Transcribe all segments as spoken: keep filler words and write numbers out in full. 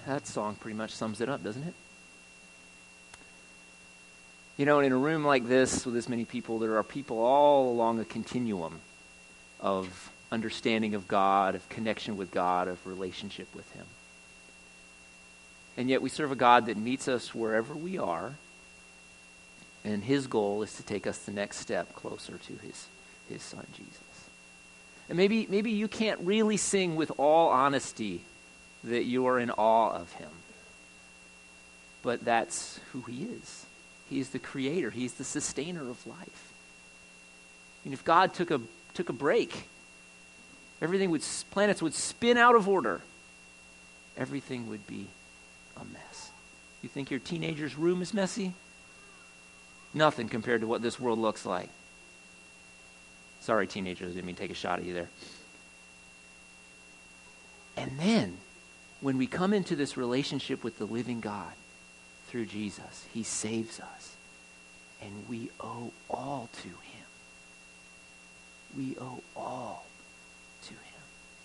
That song pretty much sums it up, doesn't it? You know, in a room like this with this many people, there are people all along a continuum of understanding of God, of connection with God, of relationship with him. And yet we serve a God that meets us wherever we are, and his goal is to take us the next step closer to his, his son, Jesus. And maybe, maybe you can't really sing with all honesty that you are in awe of him. But that's who he is. He is the creator. He's the sustainer of life. And if God took a took a break, everything would, planets would spin out of order. Everything would be a mess. You think your teenager's room is messy? Nothing compared to what this world looks like. Sorry, teenagers, I didn't mean to take a shot at you there. And then, when we come into this relationship with the living God through Jesus, he saves us. And we owe all to him. We owe all to him.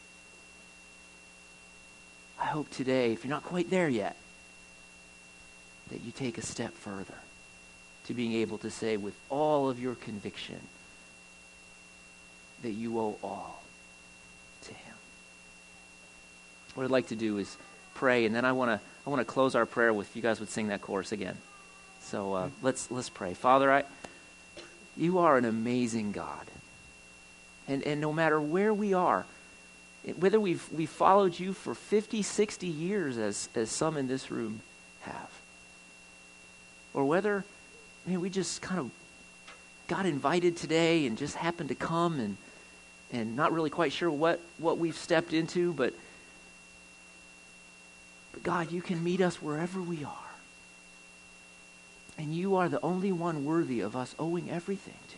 I hope today, if you're not quite there yet, that you take a step further to being able to say with all of your conviction that you owe all to him. What I'd like to do is pray, and then I want to I want to close our prayer with, if you guys would sing that chorus again. So uh, let's let's pray. Father, I, you are an amazing God. And and no matter where we are, whether we've we've followed you for fifty, sixty years, as as some in this room have, or whether, I mean, we just kind of got invited today and just happened to come and and not really quite sure what, what we've stepped into, but, but God, you can meet us wherever we are. And you are the only one worthy of us owing everything to.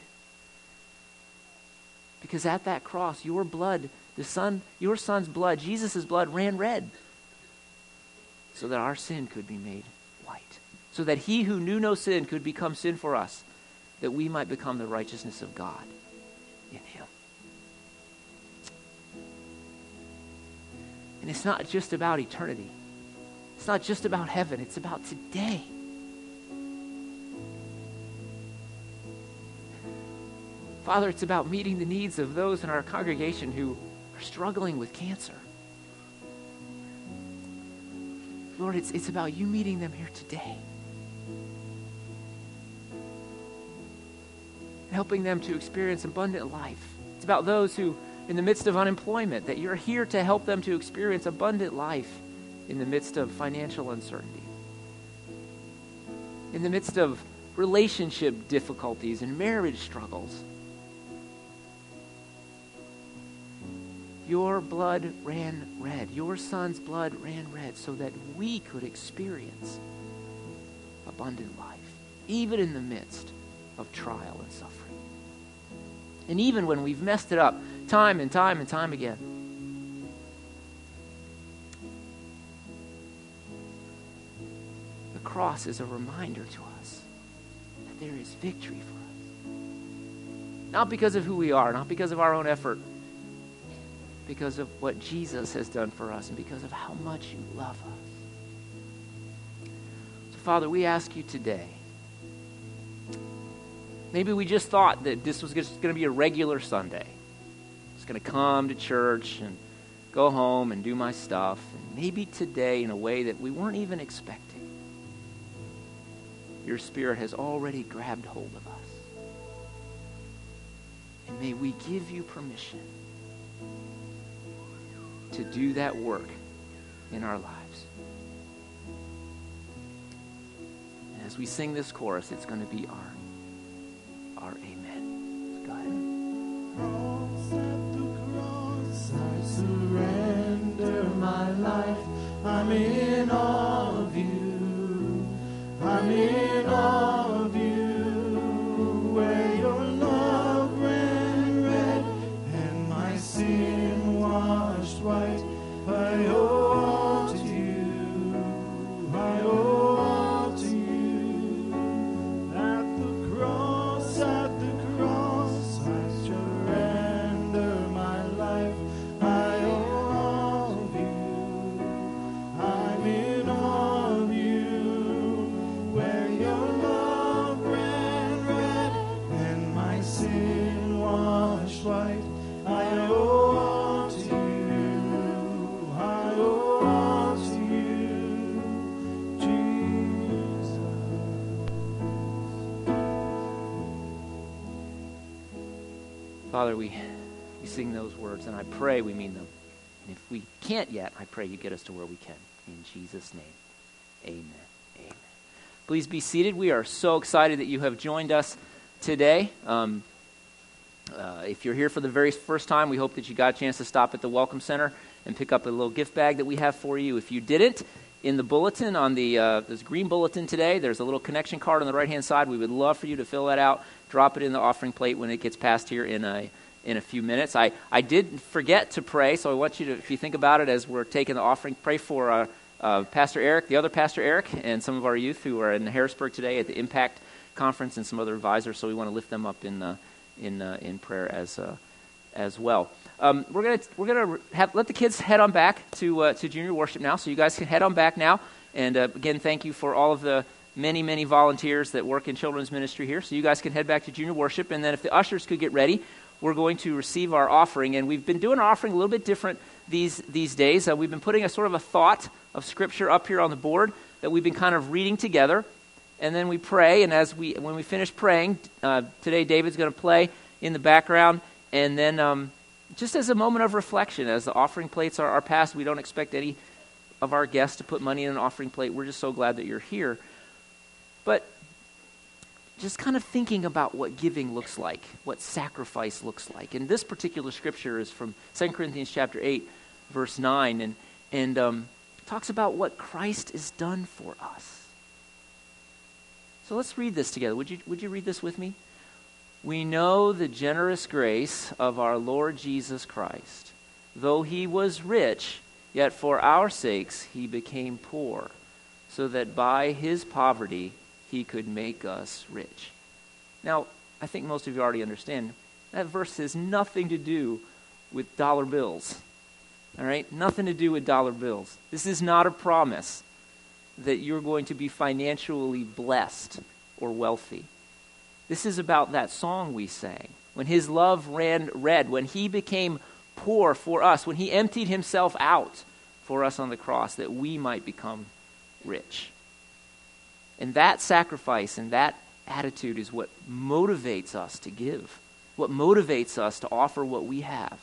Because at that cross, your blood, the son, your son's blood, Jesus' blood ran red so that our sin could be made white. So that he who knew no sin could become sin for us, that we might become the righteousness of God in him. And it's not just about eternity. It's not just about heaven. It's about today. Father, it's about meeting the needs of those in our congregation who are struggling with cancer. Lord, it's, it's about you meeting them here today. Helping them to experience abundant life. It's about those who, in the midst of unemployment, that you're here to help them to experience abundant life in the midst of financial uncertainty. In the midst of relationship difficulties and marriage struggles. Your blood ran red. Your son's blood ran red so that we could experience abundant life, even in the midst of trial and suffering. And even when we've messed it up time and time and time again. The cross is a reminder to us that there is victory for us. Not because of who we are, not because of our own effort, because of what Jesus has done for us and because of how much you love us. So, Father, we ask you today, maybe we just thought that this was just going to be a regular Sunday. It's going to come to church and go home and do my stuff. And maybe today, in a way that we weren't even expecting, your Spirit has already grabbed hold of us. And may we give you permission to do that work in our lives. And as we sing this chorus, it's going to be our Our amen. Go ahead. Cross at the cross, I surrender my life. I'm in awe of you. I'm in awe of you. Where your love ran red and my sin washed white. I owe all to you. I owe all to you. At the cross, at the cross, I surrender my life. I owe all of you. I'm in Father, we, we sing those words, and I pray we mean them. And if we can't yet, I pray you get us to where we can. In Jesus' name, amen. Amen. Please be seated. We are so excited that you have joined us today. Um, uh, if you're here for the very first time, we hope that you got a chance to stop at the Welcome Center and pick up a little gift bag that we have for you. If you didn't, in the bulletin, on the uh, this green bulletin today, there's a little connection card on the right-hand side. We would love for you to fill that out, drop it in the offering plate when it gets passed here in a in a few minutes. I, I did forget to pray, so I want you to, if you think about it as we're taking the offering, pray for uh, uh, Pastor Eric, the other Pastor Eric, and some of our youth who are in Harrisburg today at the Impact Conference, and some other advisors, so we want to lift them up in uh, in uh, in prayer as uh, as well. Um, we're gonna we're gonna have let the kids head on back to uh, to junior worship now, so you guys can head on back now. And uh, again, thank you for all of the many many volunteers that work in children's ministry here. So you guys can head back to junior worship, and then if the ushers could get ready, we're going to receive our offering. And we've been doing our offering a little bit different these these days. Uh, we've been putting a sort of a thought of Scripture up here on the board that we've been kind of reading together, and then we pray. And as we when we finish praying uh, today, David's going to play in the background, and then. Um, Just as a moment of reflection, as the offering plates are, are passed, we don't expect any of our guests to put money in an offering plate. We're just so glad that you're here. But just kind of thinking about what giving looks like, what sacrifice looks like. And this particular scripture is from Second Corinthians chapter eight, verse nine, and, and um, talks about what Christ has done for us. So let's read this together. Would you, would you read this with me? We know the generous grace of our Lord Jesus Christ. Though he was rich, yet for our sakes he became poor, so that by his poverty he could make us rich. Now, I think most of you already understand, that verse has nothing to do with dollar bills. All right? Nothing to do with dollar bills. This is not a promise that you're going to be financially blessed or wealthy. This is about that song we sang. When his love ran red, when he became poor for us, when he emptied himself out for us on the cross, that we might become rich. And that sacrifice and that attitude is what motivates us to give, what motivates us to offer what we have,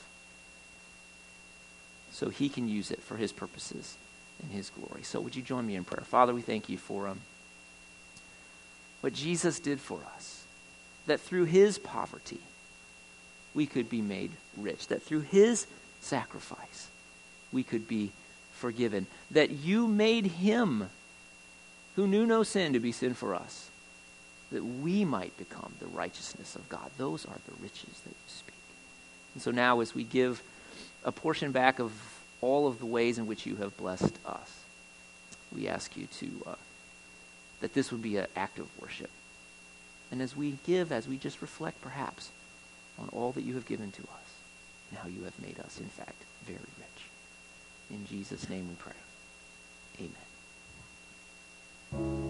so he can use it for his purposes and his glory. So would you join me in prayer? Father, we thank you for um, what Jesus did for us. That through his poverty, we could be made rich. That through his sacrifice, we could be forgiven. That you made him, who knew no sin, to be sin for us. That we might become the righteousness of God. Those are the riches that you speak. And so now as we give a portion back of all of the ways in which you have blessed us, we ask you to, uh, that this would be an act of worship. And as we give, as we just reflect perhaps on all that you have given to us, and how you have made us, in fact, very rich. In Jesus' name we pray. Amen.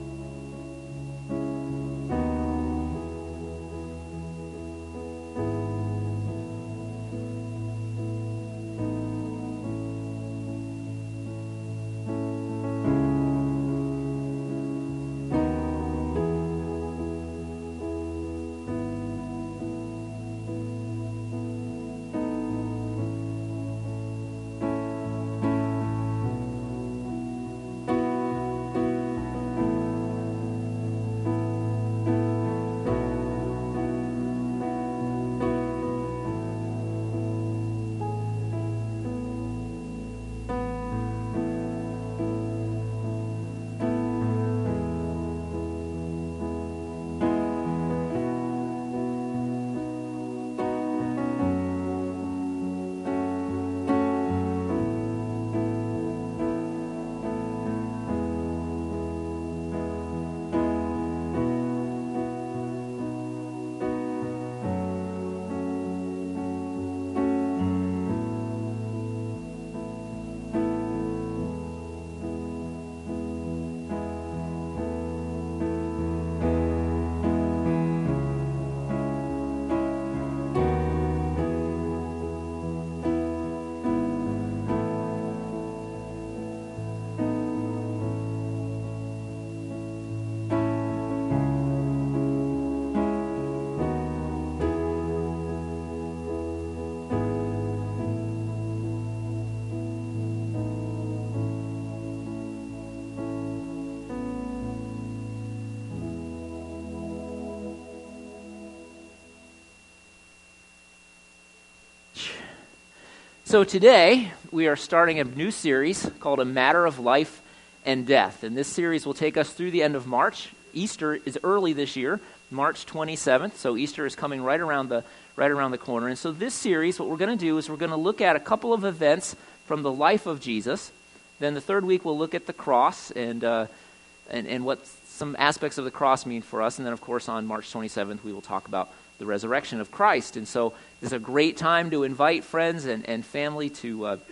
So today, we are starting a new series called A Matter of Life and Death. And this series will take us through the end of March. Easter is early this year, March twenty-seventh, so Easter is coming right around the right around the corner. And so this series, what we're going to do is we're going to look at a couple of events from the life of Jesus. Then the third week, we'll look at the cross and uh, and, and what some aspects of the cross mean for us. And then, of course, on March twenty-seventh, we will talk about the resurrection of Christ. And so this is a great time to invite friends and, and family to uh,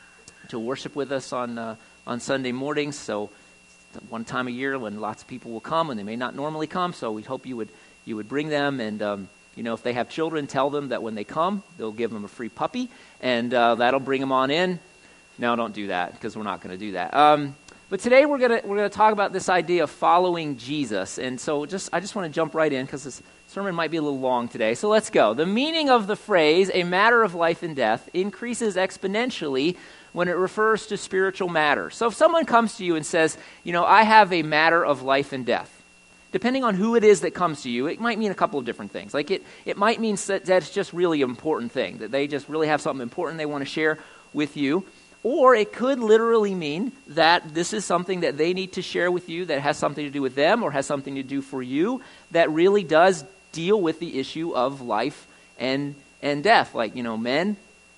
to worship with us on uh, on Sunday mornings. So one time a year when lots of people will come and they may not normally come. So we hope you would you would bring them. And um, you know, if they have children, tell them that when they come, they'll give them a free puppy, and uh, that'll bring them on in. No, don't do that, because we're not going to do that. Um, but today we're gonna we're gonna talk about this idea of following Jesus. And so just I just want to jump right in, because this sermon might be a little long today. So let's go. The meaning of the phrase "a matter of life and death" increases exponentially when it refers to spiritual matters. So if someone comes to you and says, you know, I have a matter of life and death, depending on who it is that comes to you, it might mean a couple of different things. Like it, it might mean that that's just really an important thing, that they just really have something important they want to share with you. Or it could literally mean that this is something that they need to share with you that has something to do with them or has something to do for you that really does deal with the issue of life and and death. Like, you know, men,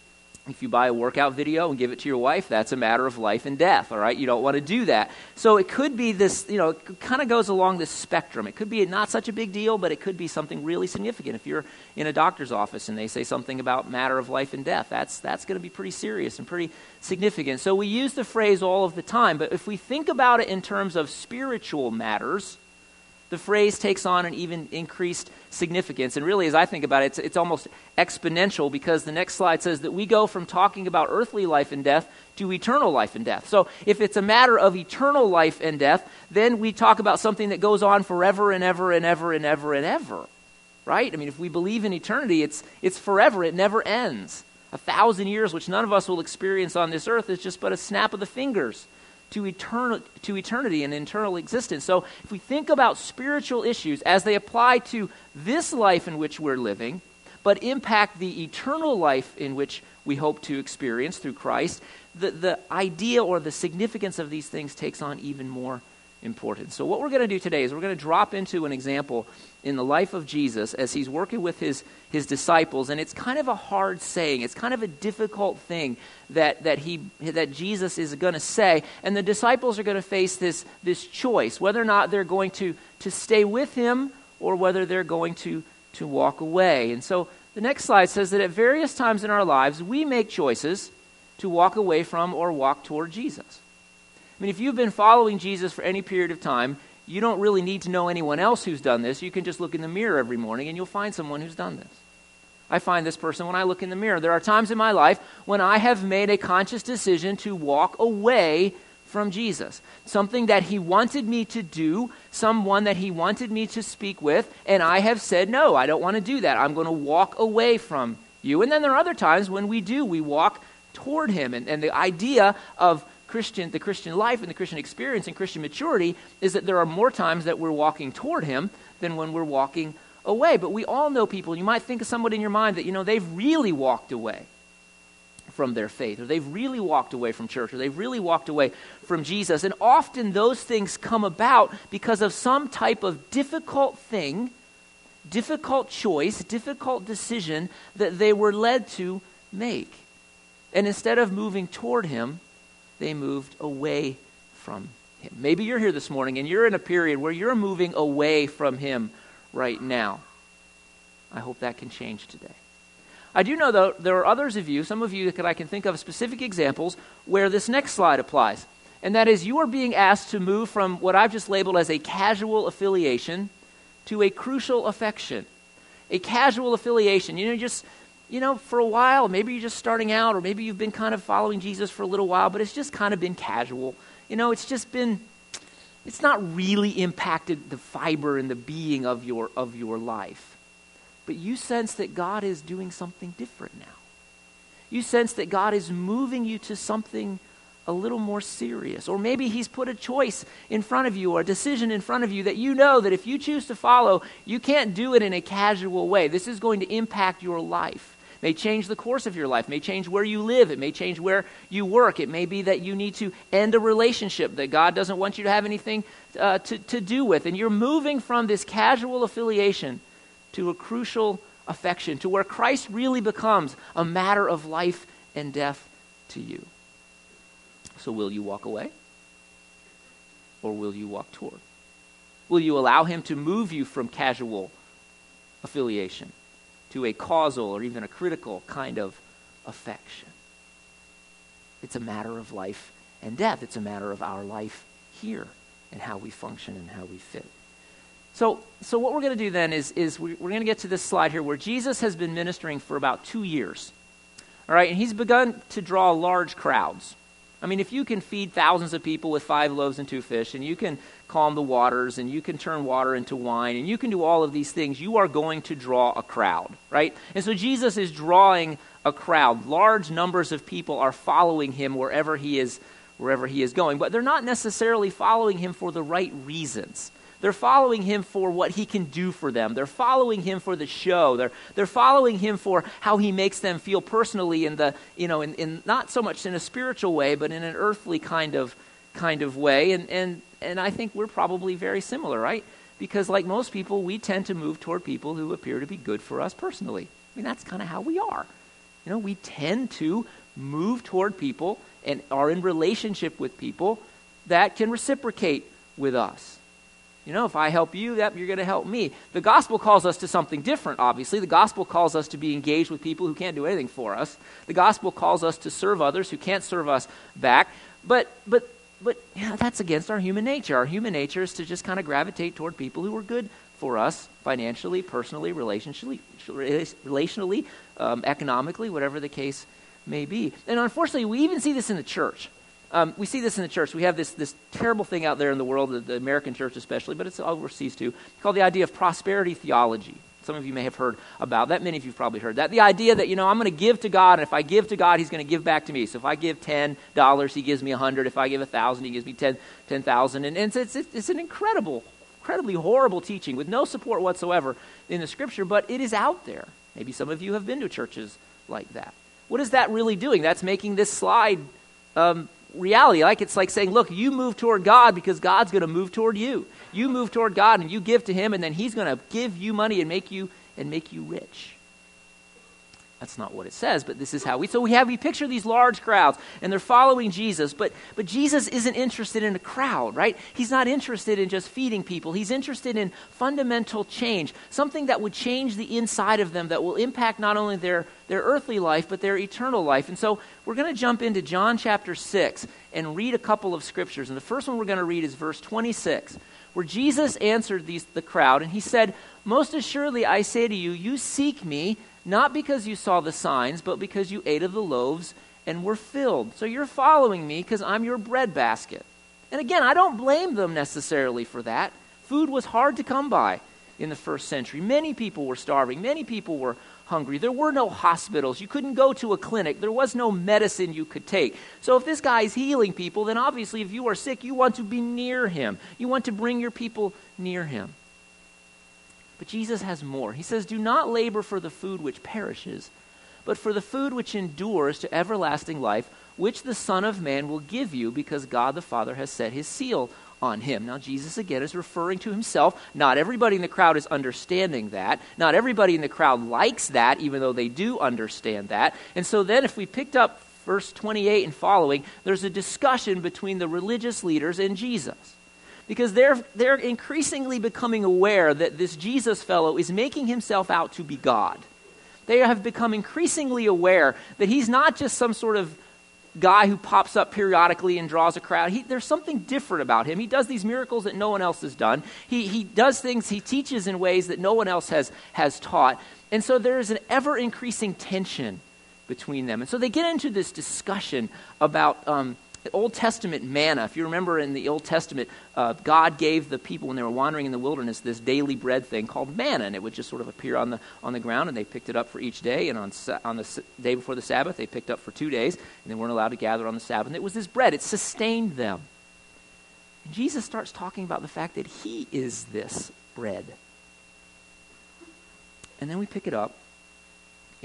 if you buy a workout video and give it to your wife, that's a matter of life and death, all right? You don't want to do that. So it could be this, you know, it kind of goes along this spectrum. It could be not such a big deal, but it could be something really significant. If you're in a doctor's office and they say something about matter of life and death, that's that's going to be pretty serious and pretty significant. So we use the phrase all of the time, but if we think about it in terms of spiritual matters, the phrase takes on an even increased significance. And really, as I think about it, it's, it's almost exponential, because the next slide says that we go from talking about earthly life and death to eternal life and death. So if it's a matter of eternal life and death, then we talk about something that goes on forever and ever and ever and ever and ever, right? I mean, if we believe in eternity, it's it's forever. It never ends. A thousand years, which none of us will experience on this earth, is just but a snap of the fingers to eternal to eternity and eternal existence. So if we think about spiritual issues as they apply to this life in which we're living, but impact the eternal life in which we hope to experience through Christ, the, the idea or the significance of these things takes on even more importance. So what we're going to do today is we're going to drop into an example in the life of Jesus as he's working with his his disciples, and it's kind of a hard saying. It's kind of a difficult thing that that he that Jesus is going to say, and the disciples are going to face this this choice whether or not they're going to to stay with him or whether they're going to to walk away. And so the next slide says that at various times in our lives we make choices to walk away from or walk toward Jesus. I mean, if you've been following Jesus for any period of time, you don't really need to know anyone else who's done this. You can just look in the mirror every morning and you'll find someone who's done this. I find this person when I look in the mirror. There are times in my life when I have made a conscious decision to walk away from Jesus. Something that he wanted me to do, someone that he wanted me to speak with, and I have said, no, I don't want to do that. I'm going to walk away from you. And then there are other times when we do, we walk toward him. And, and the idea of Christian, the Christian life and the Christian experience and Christian maturity is that there are more times that we're walking toward him than when we're walking away. But we all know people. You might think of somebody in your mind that, you know, they've really walked away from their faith, or they've really walked away from church, or they've really walked away from Jesus. And often those things come about because of some type of difficult thing, difficult choice, difficult decision that they were led to make. And instead of moving toward him, they moved away from him. Maybe you're here this morning and you're in a period where you're moving away from him right now. I hope that can change today. I do know, though, there are others of you, some of you that I can think of specific examples where this next slide applies. And that is, you are being asked to move from what I've just labeled as a casual affiliation to a crucial affection. A casual affiliation. You know, just... You know, for a while, maybe you're just starting out, or maybe you've been kind of following Jesus for a little while, but it's just kind of been casual. You know, it's just been, it's not really impacted the fiber and the being of your of your life. But you sense that God is doing something different now. You sense that God is moving you to something a little more serious. Or maybe he's put a choice in front of you, or a decision in front of you that you know that if you choose to follow, you can't do it in a casual way. This is going to impact your life. may change the course of your life, may change where you live, it may change where you work. It may be that you need to end a relationship that God doesn't want you to have anything uh, to, to do with. And you're moving from this casual affiliation to a crucial affection, to where Christ really becomes a matter of life and death to you. So will you walk away? Or will you walk toward? Will you allow him to move you from casual affiliation to a causal or even a critical kind of affection? It's a matter of life and death. It's a matter of our life here and how we function and how we fit. So, so what we're going to do then is, is we, we're going to get to this slide here where Jesus has been ministering for about two years. All right, and he's begun to draw large crowds. I mean, if you can feed thousands of people with five loaves and two fish, and you can calm the waters, and you can turn water into wine, and you can do all of these things, you are going to draw a crowd, right? And so Jesus is drawing a crowd. Large numbers of people are following him wherever he is, wherever he is going, but they're not necessarily following him for the right reasons. They're following him for what he can do for them. They're following him for the show. They're they're following him for how he makes them feel personally in the, you know, in, in not so much in a spiritual way, but in an earthly kind of kind of way. And and and I think we're probably very similar, right? Because like most people, we tend to move toward people who appear to be good for us personally. I mean, that's kind of how we are. You know, we tend to move toward people and are in relationship with people that can reciprocate with us. You know, if I help you, that you're going to help me. The gospel calls us to something different, obviously. The gospel calls us to be engaged with people who can't do anything for us. The gospel calls us to serve others who can't serve us back. But but but yeah, that's against our human nature. Our human nature is to just kind of gravitate toward people who are good for us financially, personally, relationally, relationally, um, economically, whatever the case may be. And unfortunately, we even see this in the church. Um, we see this in the church. We have this this terrible thing out there in the world, the, the American church especially, but it's overseas too, called the idea of prosperity theology. Some of you may have heard about that. Many of you have probably heard that. The idea that, you know, I'm going to give to God, and if I give to God, he's going to give back to me. So if I give ten dollars, he gives me one hundred dollars. If I give one thousand dollars, he gives me ten thousand dollars. And, and it's, it's, it's an incredible, incredibly horrible teaching with no support whatsoever in the Scripture, but it is out there. Maybe some of you have been to churches like that. What is that really doing? That's making this slide um, reality. Like it's like saying, look, you move toward God because God's going to move toward you. You move toward God and you give to him, and then he's going to give you money and make you and make you rich. That's not what it says, but this is how we, so we have, we picture these large crowds, and they're following Jesus, but but Jesus isn't interested in a crowd, right? He's not interested in just feeding people. He's interested in fundamental change, something that would change the inside of them that will impact not only their, their earthly life, but their eternal life. And so we're going to jump into John chapter six and read a couple of scriptures. And the first one we're going to read is verse twenty-six, where Jesus answered these, the crowd, and he said, "Most assuredly I say to you, you seek me, not because you saw the signs, but because you ate of the loaves and were filled. So you're following me because I'm your bread basket." And again, I don't blame them necessarily for that. Food was hard to come by in the first century. Many people were starving. Many people were hungry. There were no hospitals. You couldn't go to a clinic. There was no medicine you could take. So if this guy is healing people, then obviously if you are sick, you want to be near him. You want to bring your people near him. But Jesus has more. He says, "Do not labor for the food which perishes, but for the food which endures to everlasting life, which the Son of Man will give you, because God the Father has set his seal on him." Now, Jesus, again, is referring to himself. Not everybody in the crowd is understanding that. Not everybody in the crowd likes that, even though they do understand that. And so then if we picked up verse twenty-eight and following, there's a discussion between the religious leaders and Jesus. Because they're they're increasingly becoming aware that this Jesus fellow is making himself out to be God. They have become increasingly aware that he's not just some sort of guy who pops up periodically and draws a crowd. He, there's something different about him. He does these miracles that no one else has done. He he does things, he teaches in ways that no one else has, has taught. And so there is an ever-increasing tension between them. And so they get into this discussion about um, Old Testament manna. If you remember in the Old Testament, uh, God gave the people when they were wandering in the wilderness this daily bread thing called manna, and it would just sort of appear on the on the ground, and they picked it up for each day. And on on the day before the Sabbath, they picked up for two days, and they weren't allowed to gather on the Sabbath. And it was this bread; it sustained them. And Jesus starts talking about the fact that he is this bread. And then we pick it up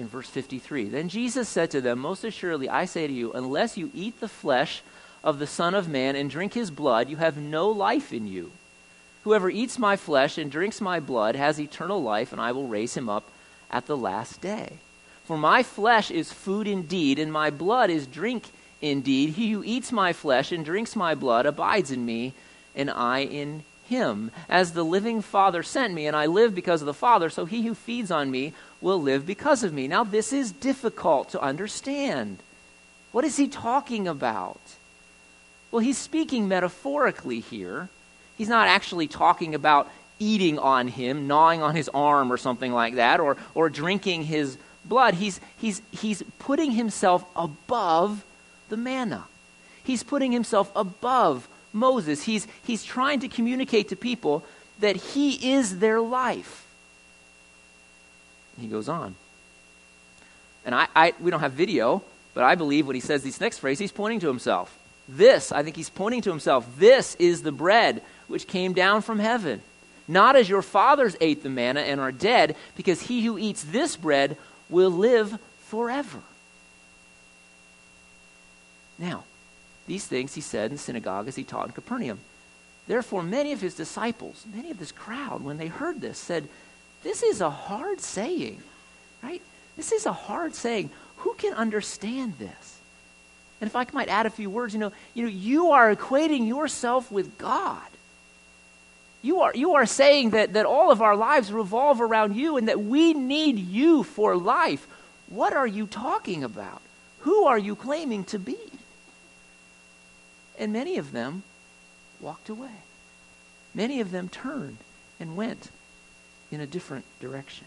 in verse fifty-three. Then Jesus said to them, most assuredly, I say to you, unless you eat the flesh of the Son of Man and drink his blood, you have no life in you. Whoever eats my flesh and drinks my blood has eternal life, and I will raise him up at the last day. For my flesh is food indeed, and my blood is drink indeed. He who eats my flesh and drinks my blood abides in me, and I in him. As the living Father sent me, and I live because of the Father, so he who feeds on me will live because of me. Now this is difficult to understand. What is he talking about? Well, he's speaking metaphorically here. He's not actually talking about eating on him, gnawing on his arm or something like that, or or drinking his blood. He's he's he's putting himself above the manna. He's putting himself above Moses. He's he's trying to communicate to people that he is their life. He goes on. And I, I we don't have video, but I believe when he says this next phrase, he's pointing to himself. This, I think he's pointing to himself. This is the bread which came down from heaven. Not as your fathers ate the manna and are dead, because he who eats this bread will live forever. Now, these things he said in the synagogue as he taught in Capernaum. Therefore, many of his disciples, many of this crowd, when they heard this, said, this is a hard saying, right? This is a hard saying. Who can understand this? And if I might add a few words, you know, you know, you are equating yourself with God. You are you are saying that, that all of our lives revolve around you and that we need you for life. What are you talking about? Who are you claiming to be? And many of them walked away. Many of them turned and went in a different direction.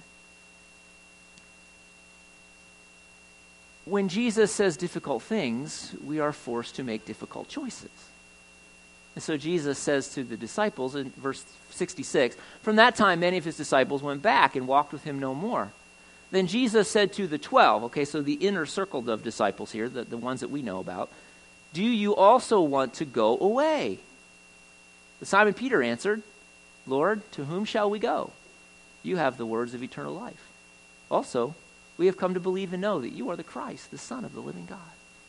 When Jesus says difficult things, we are forced to make difficult choices. And so Jesus says to the disciples in verse sixty-six, from that time many of his disciples went back and walked with him no more. Then Jesus said to the twelve, okay, so the inner circle of disciples here, the, the ones that we know about, do you also want to go away? But Simon Peter answered, Lord, to whom shall we go? You have the words of eternal life. Also, we have come to believe and know that you are the Christ, the Son of the living God.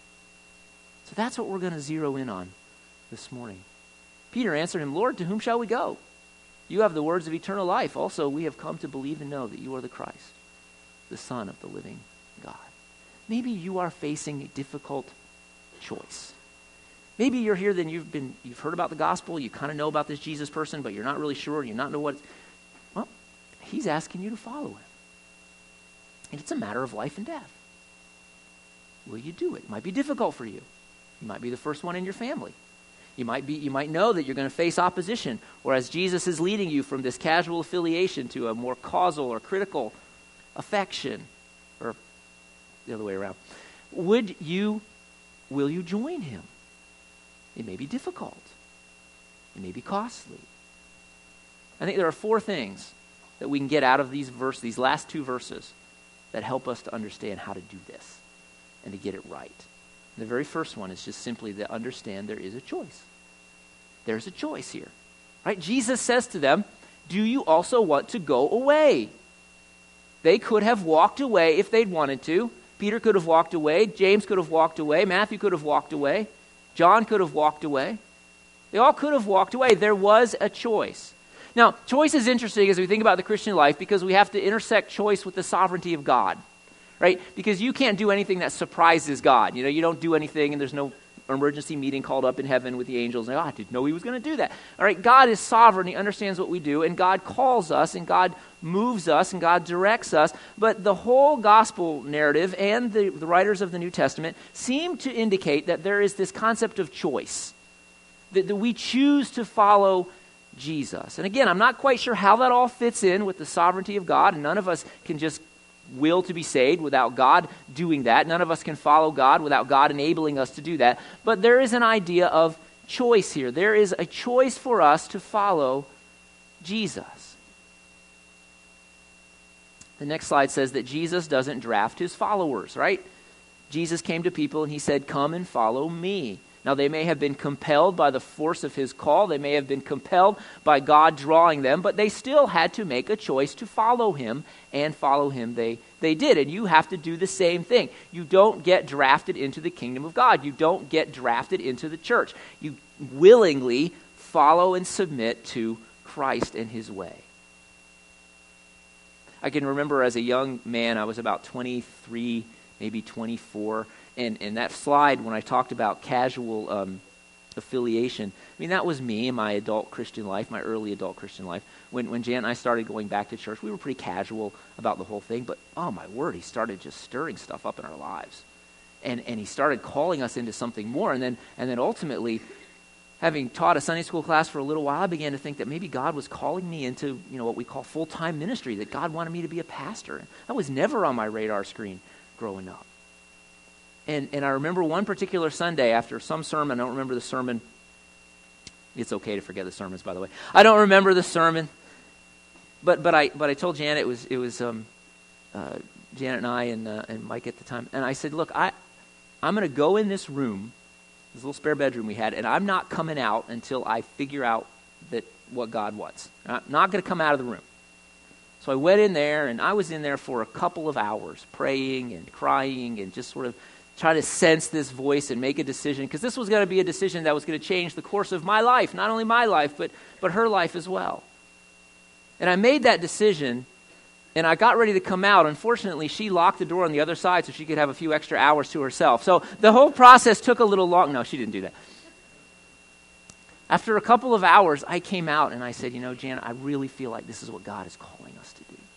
So that's what we're going to zero in on this morning. Peter answered him, Lord, to whom shall we go? You have the words of eternal life. Also, we have come to believe and know that you are the Christ, the Son of the living God. Maybe you are facing a difficult choice. Maybe you're here, then you've been you've heard about the gospel, you kind of know about this Jesus person, but you're not really sure, you're not know what. Well, he's asking you to follow him. And it's a matter of life and death. Will you do it? It might be difficult for you. You might be the first one in your family. You might be. You might know that you're going to face opposition, whereas Jesus is leading you from this casual affiliation to a more causal or critical affection, or the other way around. Would you, will you join him? It may be difficult. It may be costly. I think there are four things that we can get out of these verses, these last two verses, that help us to understand how to do this and to get it right. The very first one is just simply to understand there is a choice. There's a choice here, right? Jesus says to them, do you also want to go away? They could have walked away if they'd wanted to. Peter could have walked away. James could have walked away. Matthew could have walked away. John could have walked away. They all could have walked away. There was a choice. Now, choice is interesting as we think about the Christian life because we have to intersect choice with the sovereignty of God, right? Because you can't do anything that surprises God. You know, you don't do anything and there's no emergency meeting called up in heaven with the angels. And, oh, I didn't know he was going to do that. All right, God is sovereign. He understands what we do, and God calls us, and God moves us, and God directs us. But the whole gospel narrative and the, the writers of the New Testament seem to indicate that there is this concept of choice, that, that we choose to follow Jesus. And again, I'm not quite sure how that all fits in with the sovereignty of God, and none of us can just will to be saved without God doing that. None of us can follow God without God enabling us to do that. But there is an idea of choice here. There is a choice for us to follow Jesus. The next slide says that Jesus doesn't draft his followers, right? Jesus came to people and he said, come and follow me. Now, they may have been compelled by the force of his call. They may have been compelled by God drawing them, but they still had to make a choice to follow him, and follow him they, they did, and you have to do the same thing. You don't get drafted into the kingdom of God. You don't get drafted into the church. You willingly follow and submit to Christ and his way. I can remember as a young man, I was about twenty-three, maybe twenty-four, and, and that slide when I talked about casual um, affiliation, I mean, that was me in my adult Christian life, my early adult Christian life. When when Jan and I started going back to church, we were pretty casual about the whole thing, but oh my word, he started just stirring stuff up in our lives. And and he started calling us into something more, and then and then ultimately, having taught a Sunday school class for a little while, I began to think that maybe God was calling me into, you know, what we call full-time ministry, that God wanted me to be a pastor. That was never on my radar screen growing up. And and I remember one particular Sunday after some sermon, I don't remember the sermon. It's okay to forget the sermons, by the way. I don't remember the sermon, but but I but I told Janet it was it was um, uh, Janet and I and uh, and Mike at the time, and I said, look, I I'm going to go in this room, this little spare bedroom we had, and I'm not coming out until I figure out that what God wants. I'm not going to come out of the room. So I went in there, and I was in there for a couple of hours, praying and crying and just sort of try to sense this voice and make a decision, because this was going to be a decision that was going to change the course of my life, not only my life, but but her life as well. And I made that decision, and I got ready to come out. Unfortunately, she locked the door on the other side so she could have a few extra hours to herself. So the whole process took a little long. No, she didn't do that. After a couple of hours, I came out and I said, you know, Jan, I really feel like this is what God is calling us to do.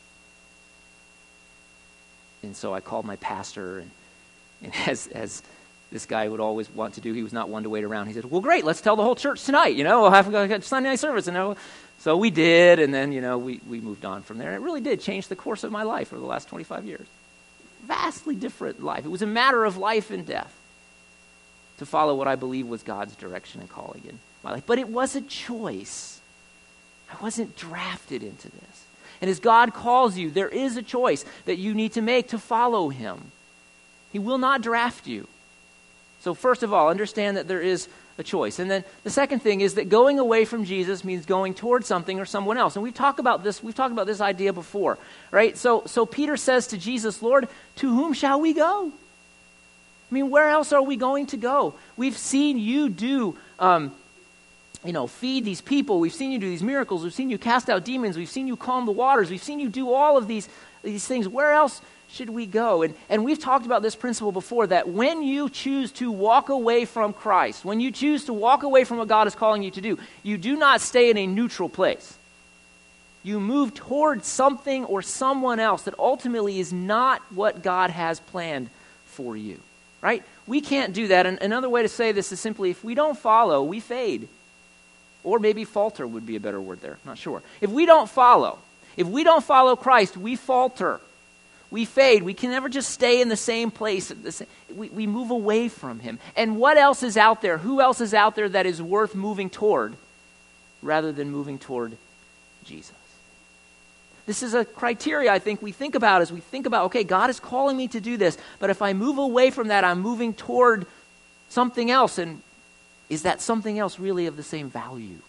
And so I called my pastor, and And as as this guy would always want to do, he was not one to wait around. He said, well, great, let's tell the whole church tonight. You know, we'll have a Sunday night service. You know? So we did, and then, you know, we, we moved on from there. And it really did change the course of my life over the last twenty-five years. Vastly different life. It was a matter of life and death to follow what I believe was God's direction and calling in my life. But it was a choice. I wasn't drafted into this. And as God calls you, there is a choice that you need to make to follow him. He will not draft you. So first of all, understand that there is a choice. And then the second thing is that going away from Jesus means going towards something or someone else. And we've talked about this, we've talked about this idea before, right? So so Peter says to Jesus, Lord, to whom shall we go? I mean, where else are we going to go? We've seen you do, um, you know, feed these people. We've seen you do these miracles. We've seen you cast out demons. We've seen you calm the waters. We've seen you do all of these, these things. Where else should we go? And and we've talked about this principle before, that when you choose to walk away from Christ, when you choose to walk away from what God is calling you to do, you do not stay in a neutral place. You move towards something or someone else that ultimately is not what God has planned for you, right? We can't do that. And another way to say this is simply, if we don't follow, we fade. Or maybe falter would be a better word there, not sure. If we don't follow, if we don't follow Christ, we falter. We fade. We can never just stay in the same place. We, we move away from him. And what else is out there? Who else is out there that is worth moving toward rather than moving toward Jesus? This is a criteria I think we think about as we think about, okay, God is calling me to do this, but if I move away from that, I'm moving toward something else. And is that something else really of the same value?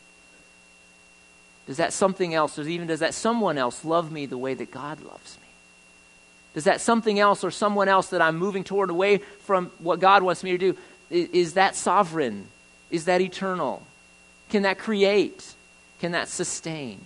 Does that something else, or even does that someone else love me the way that God loves me? Does that something else or someone else that I'm moving toward away from what God wants me to do, is, is that sovereign? Is that eternal? Can that create? Can that sustain?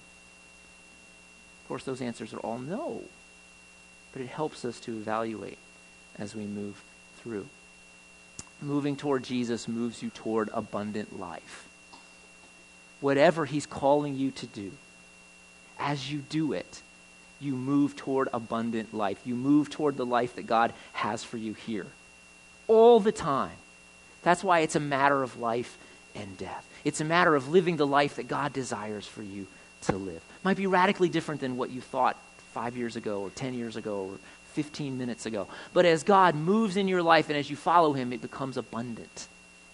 Of course, those answers are all no. But it helps us to evaluate as we move through. Moving toward Jesus moves you toward abundant life. Whatever he's calling you to do, as you do it, you move toward abundant life. You move toward the life that God has for you here. All the time. That's why it's a matter of life and death. It's a matter of living the life that God desires for you to live. It might be radically different than what you thought five years ago or ten years ago or fifteen minutes ago. But as God moves in your life and as you follow him, it becomes abundant.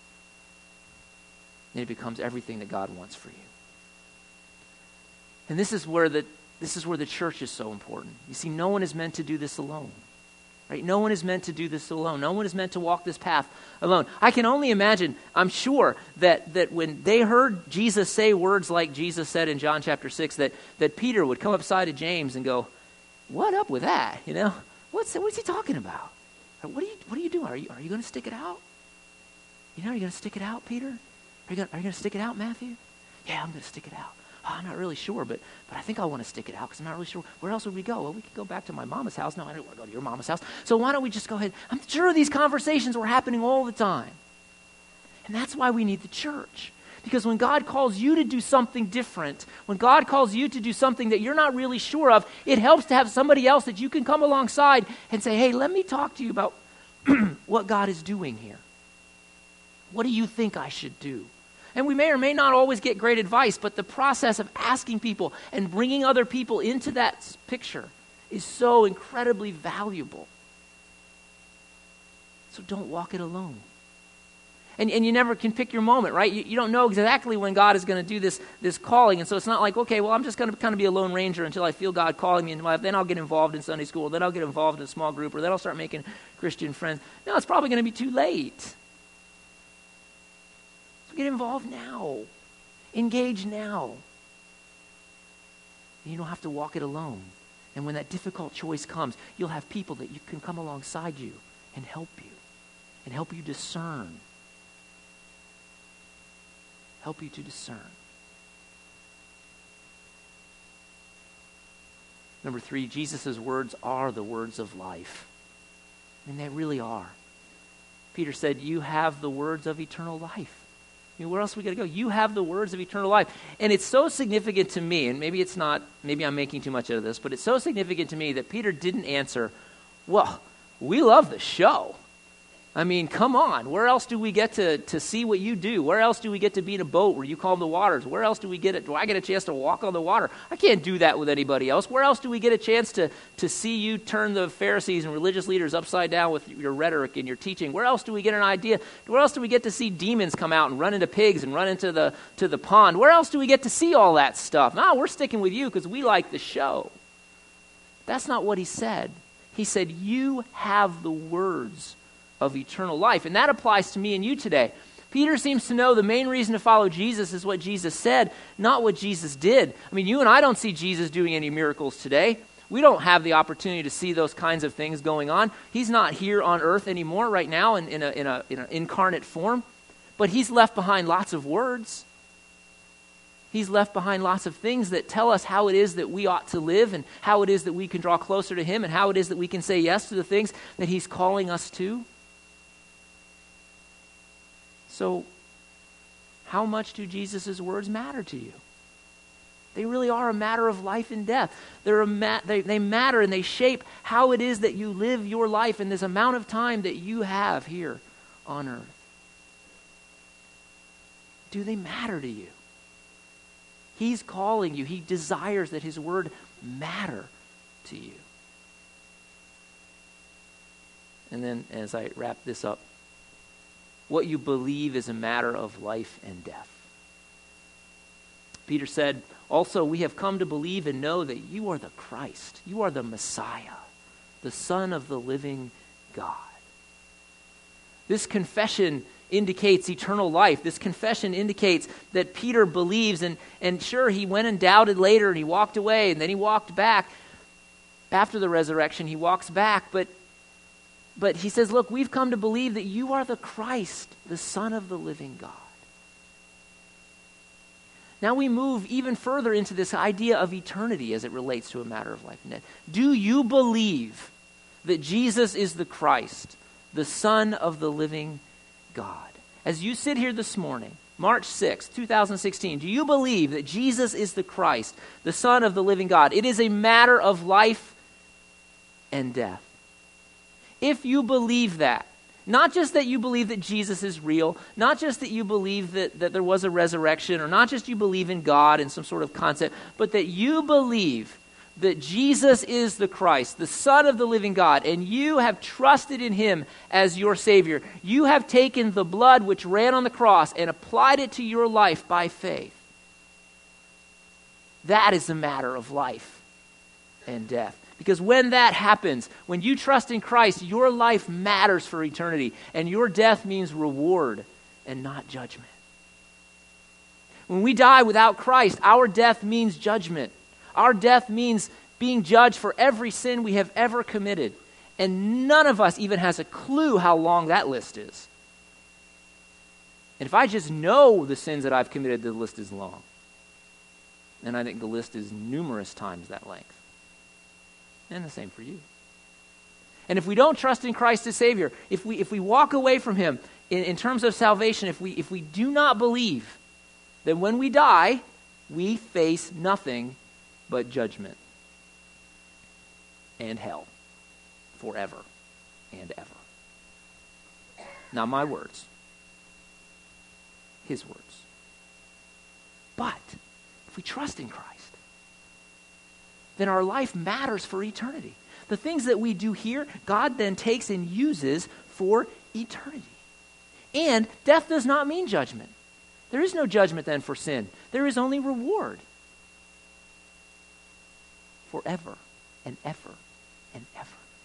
And it becomes everything that God wants for you. And this is where the This is where the church is so important. You see, no one is meant to do this alone. Right? No one is meant to do this alone. No one is meant to walk this path alone. I can only imagine, I'm sure, that, that when they heard Jesus say words like Jesus said in John chapter six, that, that Peter would come up beside of James and go, what up with that? You know? What's what's he talking about? What are you what are you doing? Are you are you going to stick it out? You know, are you going to stick it out, Peter? Are you going are you going to stick it out, Matthew? Yeah, I'm going to stick it out. Oh, I'm not really sure, but but I think I want to stick it out because I'm not really sure. Where else would we go? Well, we could go back to my mama's house. No, I don't want to go to your mama's house. So why don't we just go ahead? I'm sure these conversations were happening all the time. And that's why we need the church. Because when God calls you to do something different, when God calls you to do something that you're not really sure of, it helps to have somebody else that you can come alongside and say, hey, let me talk to you about what God is doing here. What do you think I should do? And we may or may not always get great advice, but the process of asking people and bringing other people into that picture is so incredibly valuable. So don't walk it alone. And, and you never can pick your moment, right? You, you don't know exactly when God is going to do this, this calling. And so it's not like, okay, well, I'm just going to kind of be a lone ranger until I feel God calling me into my life. Then I'll get involved in Sunday school. Then I'll get involved in a small group. Or then I'll start making Christian friends. No, it's probably going to be too late. So get involved now. Engage now. And you don't have to walk it alone. And when that difficult choice comes, you'll have people that you can come alongside you and help you. And help you discern. Help you to discern. Number three, Jesus' words are the words of life. I mean, they really are. Peter said, you have the words of eternal life. I mean, where else are we going to go? You have the words of eternal life. And it's so significant to me, and maybe it's not, maybe I'm making too much out of this, but it's so significant to me that Peter didn't answer, well, we love the show. I mean, come on. Where else do we get to, to see what you do? Where else do we get to be in a boat where you calm the waters? Where else do we get it? Do I get a chance to walk on the water? I can't do that with anybody else. Where else do we get a chance to, to see you turn the Pharisees and religious leaders upside down with your rhetoric and your teaching? Where else do we get an idea? Where else do we get to see demons come out and run into pigs and run into the, to the pond? Where else do we get to see all that stuff? No, we're sticking with you because we like the show. That's not what he said. He said, you have the words of eternal life. And that applies to me and you today. Peter seems to know the main reason to follow Jesus is what Jesus said, not what Jesus did. I mean, you and I don't see Jesus doing any miracles today. We don't have the opportunity to see those kinds of things going on. He's not here on earth anymore right now in, in, a, in, a, in an incarnate form, but he's left behind lots of words. He's left behind lots of things that tell us how it is that we ought to live and how it is that we can draw closer to him and how it is that we can say yes to the things that he's calling us to. So, how much do Jesus' words matter to you? They really are a matter of life and death. They're a ma- they, they matter and they shape how it is that you live your life in this amount of time that you have here on earth. Do they matter to you? He's calling you. He desires that his word matter to you. And then as I wrap this up, what you believe is a matter of life and death. Peter said, also, we have come to believe and know that you are the Christ. You are the Messiah, the Son of the living God. This confession indicates eternal life. This confession indicates that Peter believes, and, and sure, he went and doubted later, and he walked away, and then he walked back. After the resurrection, he walks back, but But he says, look, we've come to believe that you are the Christ, the Son of the living God. Now we move even further into this idea of eternity as it relates to a matter of life and death. Do you believe that Jesus is the Christ, the Son of the living God? As you sit here this morning, March sixth, twenty sixteen, do you believe that Jesus is the Christ, the Son of the living God? It is a matter of life and death. If you believe that, not just that you believe that Jesus is real, not just that you believe that, that there was a resurrection, or not just you believe in God and some sort of concept, but that you believe that Jesus is the Christ, the Son of the living God, and you have trusted in him as your Savior. You have taken the blood which ran on the cross and applied it to your life by faith. That is a matter of life and death. Because when that happens, when you trust in Christ, your life matters for eternity, and your death means reward and not judgment. When we die without Christ, our death means judgment. Our death means being judged for every sin we have ever committed. And none of us even has a clue how long that list is. And if I just know the sins that I've committed, the list is long. And I think the list is numerous times that length. And the same for you. And if we don't trust in Christ as Savior, if we if we walk away from him in, in terms of salvation, if we if we do not believe, then when we die, we face nothing but judgment and hell forever and ever. Not my words. His words. But if we trust in Christ, then our life matters for eternity. The things that we do here, God then takes and uses for eternity. And death does not mean judgment. There is no judgment then for sin. There is only reward. Forever and ever and ever.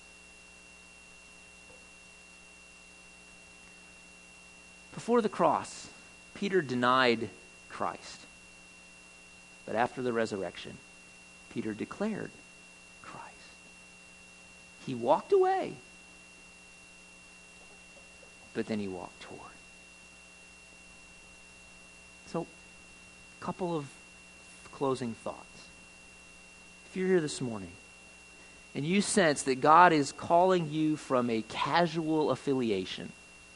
Before the cross, Peter denied Christ. But after the resurrection, Peter declared Christ. He walked away, but then he walked toward. So, a couple of closing thoughts. If you're here this morning and you sense that God is calling you from a casual affiliation,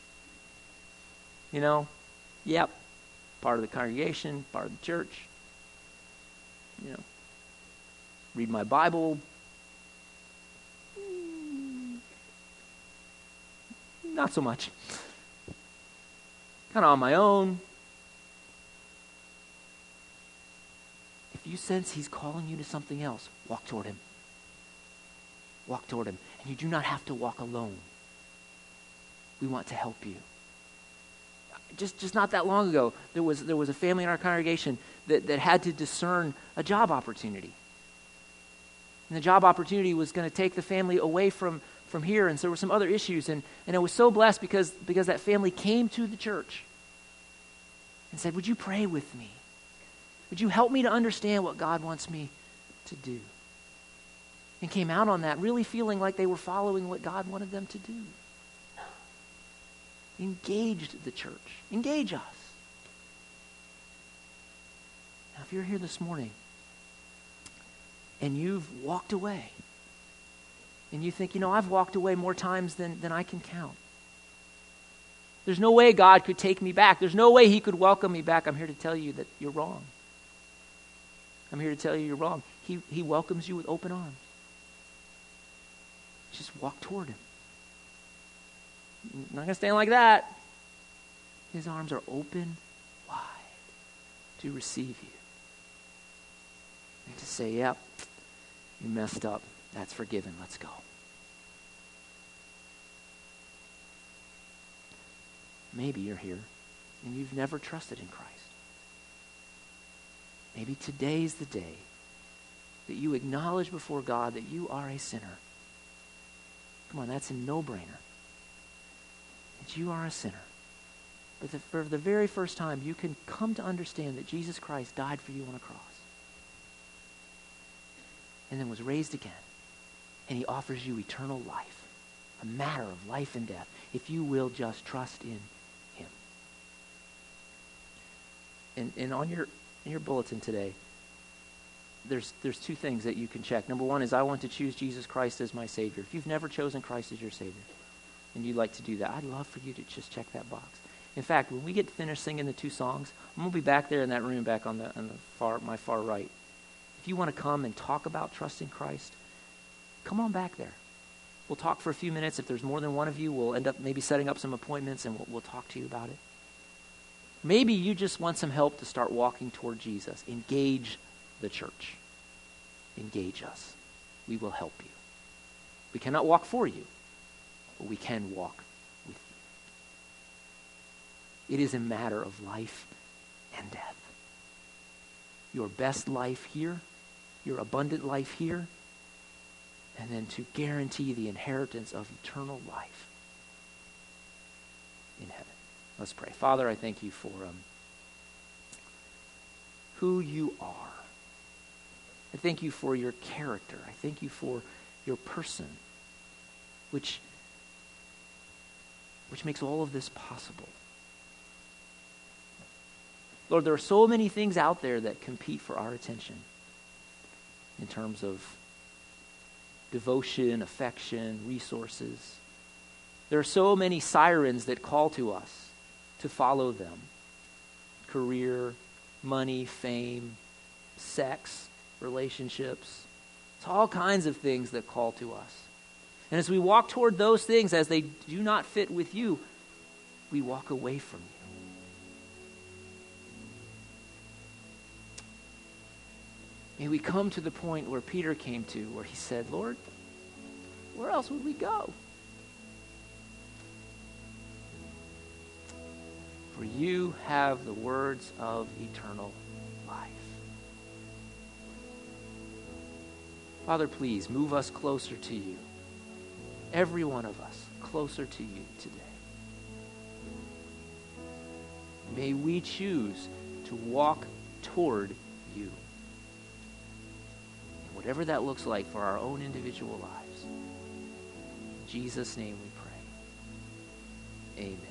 you know, yep, part of the congregation, part of the church, you know, read my Bible, not so much. Kind of on my own. If you sense he's calling you to something else, walk toward him. Walk toward him. And you do not have to walk alone. We want to help you. Just just not that long ago, there was there was a family in our congregation that, that had to discern a job opportunity. And the job opportunity was going to take the family away from from here, and so there were some other issues, and, and I was so blessed because, because that family came to the church and said, would you pray with me? Would you help me to understand what God wants me to do? And came out on that really feeling like they were following what God wanted them to do. Engaged the church. Engage us. Now, if you're here this morning and you've walked away, and you think, you know, I've walked away more times than, than I can count. There's no way God could take me back. There's no way he could welcome me back. I'm here to tell you that you're wrong. I'm here to tell you you're wrong. He, he welcomes you with open arms. Just walk toward him. I'm not going to stand like that. His arms are open wide to receive you. And to say, yep, you messed up. That's forgiven. Let's go. Maybe you're here and you've never trusted in Christ. Maybe today's the day that you acknowledge before God that you are a sinner. Come on, that's a no-brainer. That you are a sinner. But the, for the very first time, you can come to understand that Jesus Christ died for you on a cross. And then was raised again. And he offers you eternal life, a matter of life and death, if you will just trust in him. And, and on your in your bulletin today, there's there's two things that you can check. Number one is I want to choose Jesus Christ as my Savior. If you've never chosen Christ as your Savior, and you'd like to do that, I'd love for you to just check that box. In fact, when we get finished singing the two songs, I'm going to be back there in that room, back on the on the far my far right. If you want to come and talk about trusting Christ, come on back there. We'll talk for a few minutes. If there's more than one of you, we'll end up maybe setting up some appointments and we'll, we'll talk to you about it. Maybe you just want some help to start walking toward Jesus. Engage the church. Engage us. We will help you. We cannot walk for you, but we can walk with you. It is a matter of life and death. Your best life here, your abundant life here, and then to guarantee the inheritance of eternal life in heaven. Let's pray. Father, I thank you for um, who you are. I thank you for your character. I thank you for your person. which, which makes all of this possible. Lord, there are so many things out there that compete for our attention in terms of devotion, affection, resources. There are so many sirens that call to us to follow them. Career, money, fame, sex, relationships. It's all kinds of things that call to us. And as we walk toward those things, as they do not fit with you, we walk away from you. May we come to the point where Peter came to, where he said, Lord, where else would we go? For you have the words of eternal life. Father, please move us closer to you. Every one of us closer to you today. May we choose to walk toward you. Whatever that looks like for our own individual lives. In Jesus' name we pray. Amen.